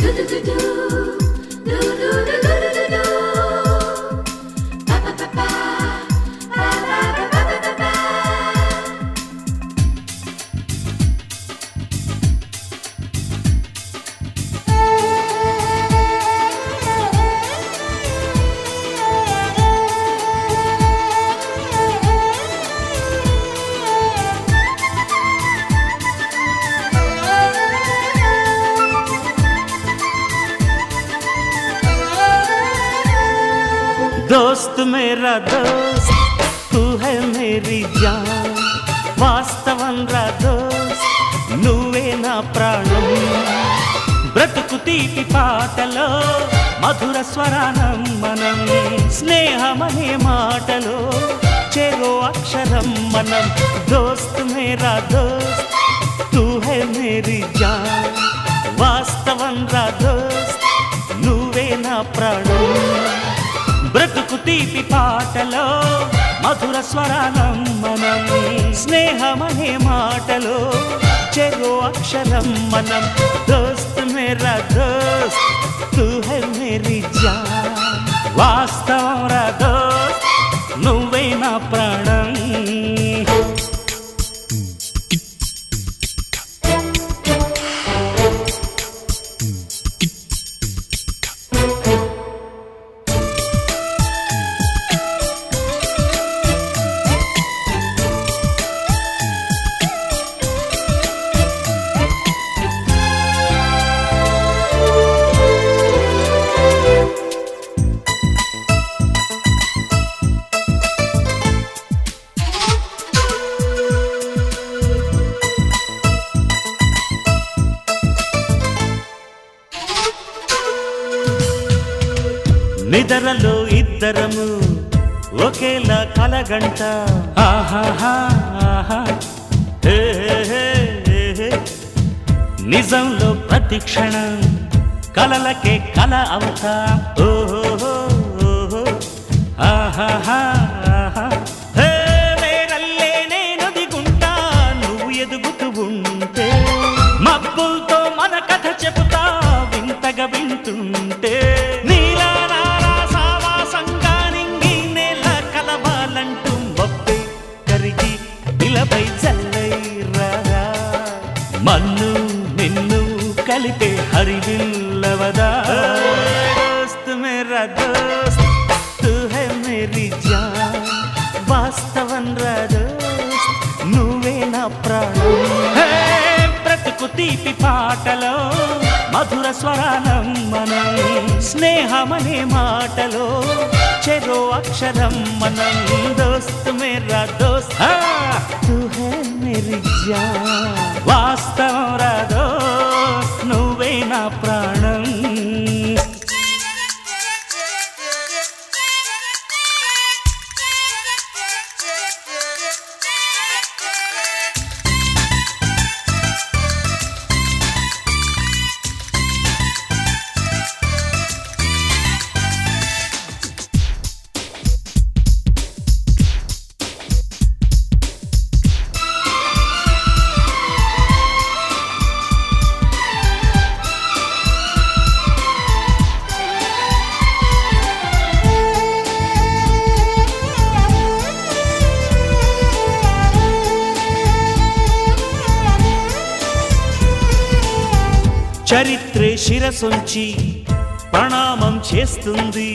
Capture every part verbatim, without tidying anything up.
दोस्त मेरा दोस्त तू है मेरी जान వాస్తవం రా దోస్త్ నువ్వే నా ప్రాణం బ్రతుకు తీపి పాటలో మధుర స్వరానం మనం స్నేహమనే మాటలో చెరో అక్షరం మనం దోస్త్ మేరా దోస్త్ తూ హై మేరీ జాన్ వాస్తవం రా దోస్త్ నువ్వే నా ప్రాణం బ్రతుకు తీపి పాటలో మధుర స్వరానం మనం స్నేహమనే మాటలో చెరో అక్షరం మనం దోస్త్ మేరా దోస్త్ తూ హై మేరీ జాన్ వాస్తవం రా దోస్త్ నువ్వే నా ప్రాణం నిద్రలో ఇద్దరము ఒకేలా కలగంట ఆహాహా ఆహా హే హే హే నిజంలో ప్రతి క్షణం కలలకే కల అవుతా ఓహో ఆహాహా ఆహా హే వేరల్లే నేను దిగుంటా నువ్వు ఎదుగుతూ ఉంటే మబ్బులతో మన కథ చెబుతా వింతగా వింటుంటే మన్ను నిన్ను కలిపే హరివిల్లవదా దోస్త్ మేరా దోస్త్ తూ హై మేరీ జాన్ వాస్తవం రా దోస్త్ నువ్వే నా ప్రాణం బ్రతుకు తీపి పాటలో మధుర స్వరానం మనం స్నేహమనే మాటలో చెరో అక్షరం మనం దోస్త్ మేరా దోస్త్ తూ హై మేరీ జాన్ వాస్తవం రా దోస్త్ నువ్వే నా ప్రాణం చరిత్రే శిరసొంచి ప్రణామం చేస్తుంది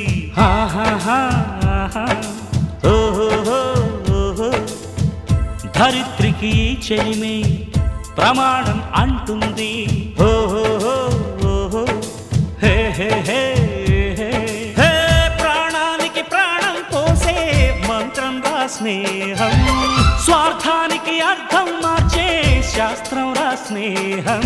ధరిత్రికి చెలిమే ప్రమాణం అంటుంది హే హే హే హే ప్రాణానికి ప్రాణం పోసే మంత్రం రా స్నేహం స్వార్థానికి అర్థం మార్చే శాస్త్రం రా స్నేహం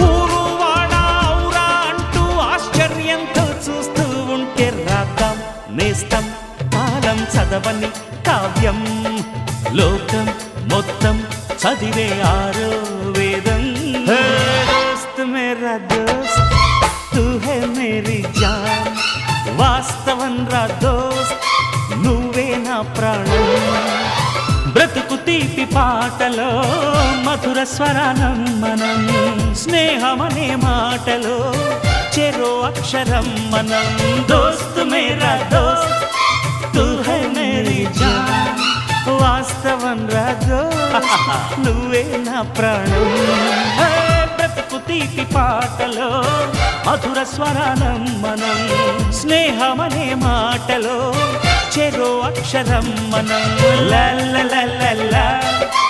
ఆశ్చర్యంతో చూస్తూ ఉంటే రాద్దాం నేస్తం కాలం చదవని కావ్యం లోకం మొత్తం చదివే ఆరో వేదం దోస్త్ మేరా దోస్త్ తూ హై మేరీ జాన్ వాస్తవం రా దోస్త్ నువ్వే నా ప్రాణం బ్రతుకు తీపి పాటలో మధుర స్వరానం మనం స్నేహమనే మాటలో చెరో అక్షరం మనం దోస్త్ మేరా దోస్త్ తూ హై మేరీ జాన్ వాస్తవం రా దోస్త్ నువ్వే నా ప్రాణం బ్రతుకు తీపి పాటలో మధుర స్వరానం మనం స్నేహమనే మాటలో చెరో అక్షరం మనం లా లా లా లా లా